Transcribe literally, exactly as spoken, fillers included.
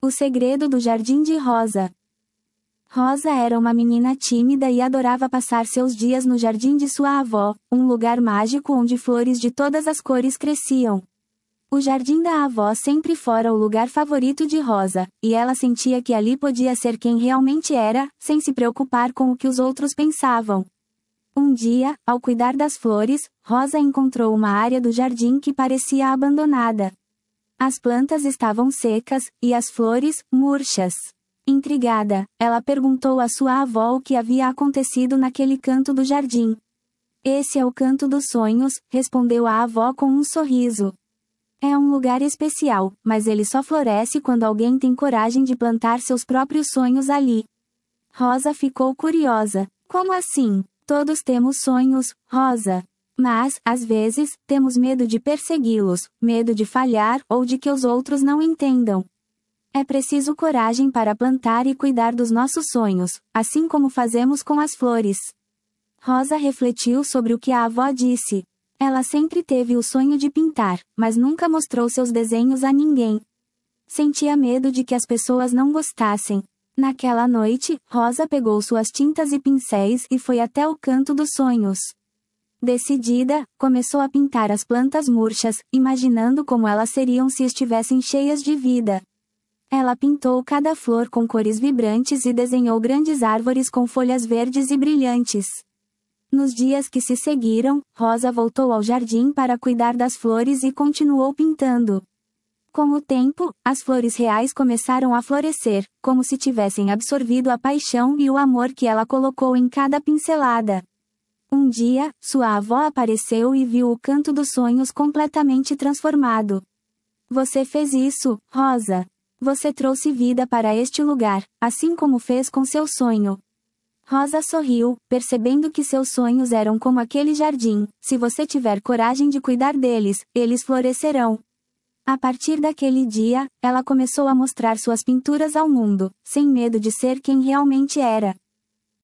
O segredo do jardim de Rosa. Rosa era uma menina tímida e adorava passar seus dias no jardim de sua avó, um lugar mágico onde flores de todas as cores cresciam. O jardim da avó sempre fora o lugar favorito de Rosa, e ela sentia que ali podia ser quem realmente era, sem se preocupar com o que os outros pensavam. Um dia, ao cuidar das flores, Rosa encontrou uma área do jardim que parecia abandonada. As plantas estavam secas, e as flores, murchas. Intrigada, ela perguntou à sua avó o que havia acontecido naquele canto do jardim. Esse é o canto dos sonhos, respondeu a avó com um sorriso. É um lugar especial, mas ele só floresce quando alguém tem coragem de plantar seus próprios sonhos ali. Rosa ficou curiosa. Como assim? Todos temos sonhos, Rosa. Mas, às vezes, temos medo de persegui-los, medo de falhar ou de que os outros não entendam. É preciso coragem para plantar e cuidar dos nossos sonhos, assim como fazemos com as flores. Rosa refletiu sobre o que a avó disse. Ela sempre teve o sonho de pintar, mas nunca mostrou seus desenhos a ninguém. Sentia medo de que as pessoas não gostassem. Naquela noite, Rosa pegou suas tintas e pincéis e foi até o canto dos sonhos. Decidida, começou a pintar as plantas murchas, imaginando como elas seriam se estivessem cheias de vida. Ela pintou cada flor com cores vibrantes e desenhou grandes árvores com folhas verdes e brilhantes. Nos dias que se seguiram, Rosa voltou ao jardim para cuidar das flores e continuou pintando. Com o tempo, as flores reais começaram a florescer, como se tivessem absorvido a paixão e o amor que ela colocou em cada pincelada. Um dia, sua avó apareceu e viu o canto dos sonhos completamente transformado. Você fez isso, Rosa. Você trouxe vida para este lugar, assim como fez com seu sonho. Rosa sorriu, percebendo que seus sonhos eram como aquele jardim. Se você tiver coragem de cuidar deles, eles florescerão. A partir daquele dia, ela começou a mostrar suas pinturas ao mundo, sem medo de ser quem realmente era.